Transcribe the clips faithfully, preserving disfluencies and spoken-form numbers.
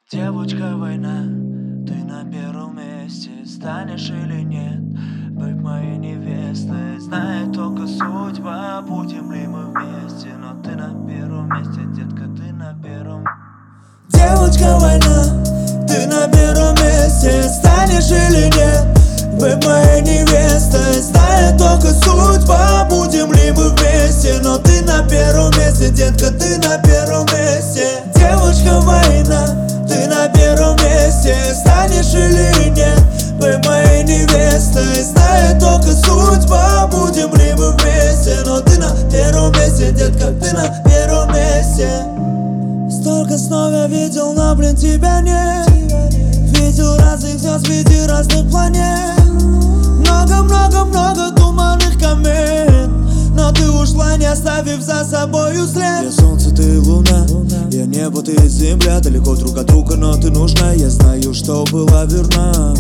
Девочка, война, ты на первом месте. Станешь или нет быть моей невестой? Знает только судьба, будем ли мы вместе. Но ты на первом месте, детка, ты на первом. Девочка, война, ты на первом месте. Станешь или нет быть моей невестой? Знает только судьба, будем ли мы вместе. Но ты на первом месте, детка, ты на первом месте. Девочка, война, ты на первом месте. Станешь или нет быть моей невестой? Знает только судьба, будем ли мы вместе. Но ты на первом месте, детка, ты на первом месте. Столько снов я видел, но, блин, тебя нет. Видел разных звезд в виде разных планет. Много-много-много туманных комет. Но ты ушла, не оставив за собою след. Я солнце, ты луна, я небо, ты земля. Далеко друг от друга, но ты нужна. Я знаю, что была верна.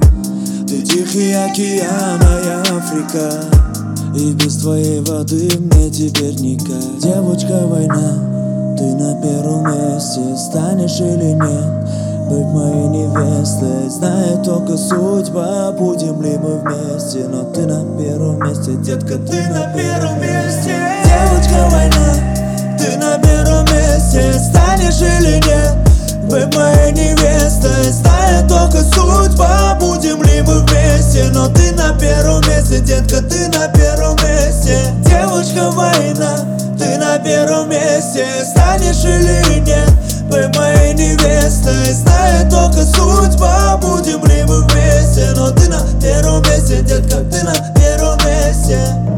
Ты Тихий океан, а я Африка. И без твоей воды мне теперь никак. Девочка, война, ты на первом месте. Станешь или нет быть моей невестой? Знает только судьба, будем ли мы вместе. Но ты на первом месте, детка, ты на первом месте. Девочка, война, ты на первом месте. Станешь или нет быть моей невестой? Знает только судьба, будем ли мы вместе. Но ты на первом месте, детка, ты на первом месте. Девочка, война, ты на первом месте. Станешь или нет быть моей невестой? Знает только судьба, будем ли мы вместе. Но ты на первом месте, детка, ты на первом месте.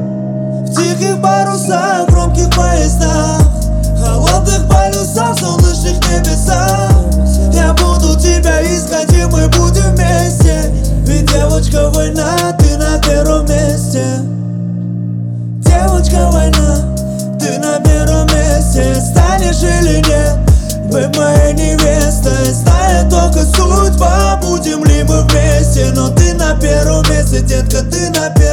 В тихих парусах, громких поездах, холодных полюсах, солнечных небесах. Я буду тебя искать, и мы будем вместе. Ведь девочка, война, ты на первом месте. Девочка, война, ты на первом месте. Станешь или нет быть моей невестой? Знает только судьба, будем ли мы вместе. Но ты на первом месте, детка, ты на первом месте.